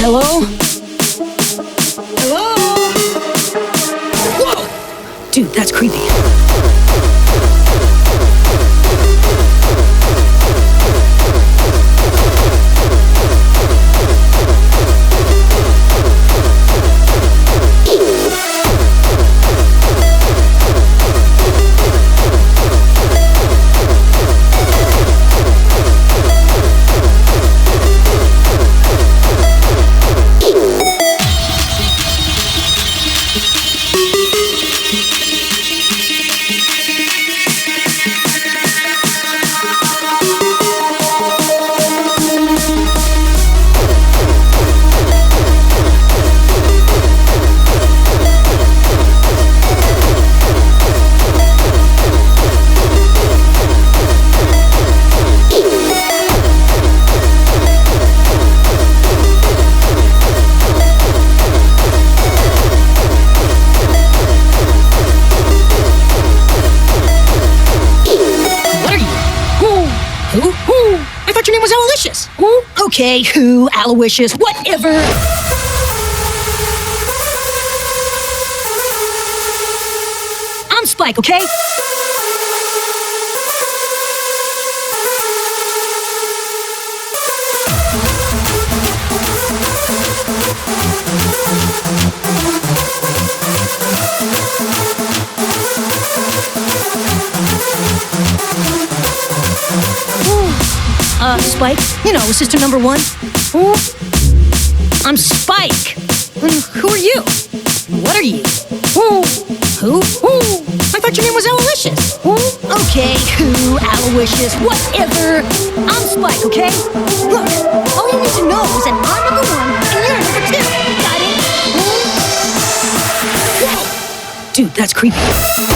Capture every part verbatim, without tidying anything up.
Hello? Hello? Whoa! Dude, that's creepy. Okay, who, Aloysius, whatever. I'm Spike, okay? Uh, Spike, you know, sister number one. Ooh. I'm Spike. And who are you? What are you? Ooh. Who? Ooh. I thought your name was Aloysius. Ooh. Okay, who, Aloysius, whatever. I'm Spike, okay? Look, all you need to know is that I'm number one and you're number two. Got it? Ooh. Whoa. Dude, that's creepy.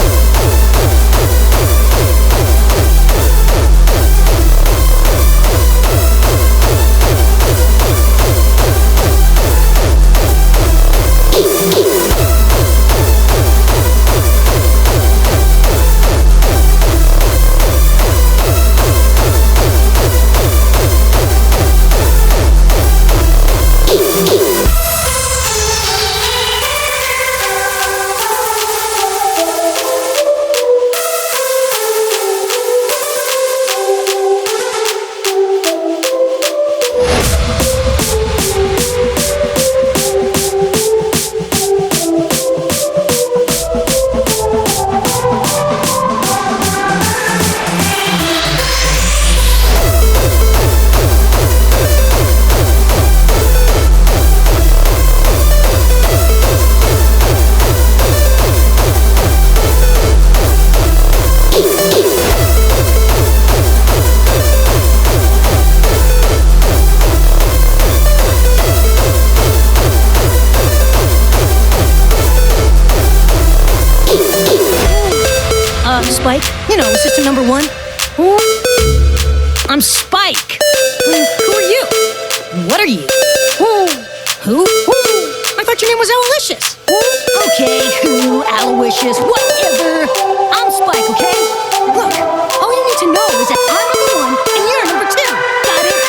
Spike, you know, sister number one. Ooh. I'm Spike. And who are you? What are you? Ooh. Who? Ooh. I thought your name was Aloysius. Ooh. Okay, who, Aloysius, whatever. I'm Spike, okay? Look, all you need to know is that I'm number one and you're number two. Got it?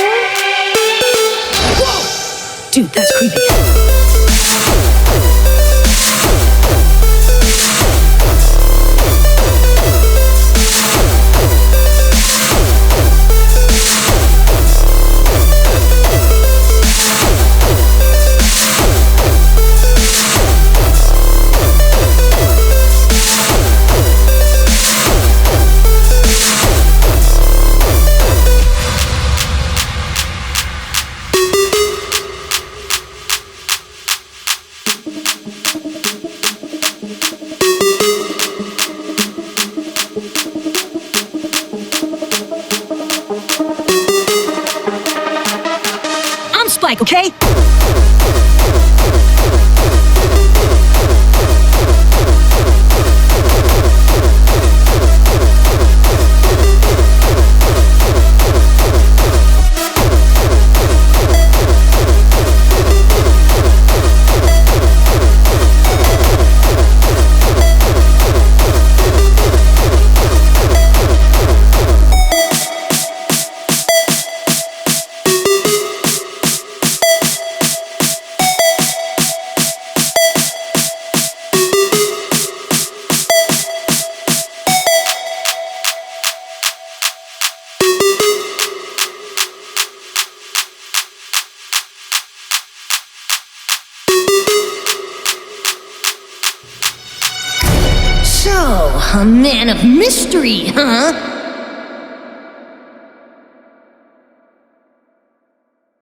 Ooh. Whoa! Dude, that's creepy. Spike, okay? So, a man of mystery, huh?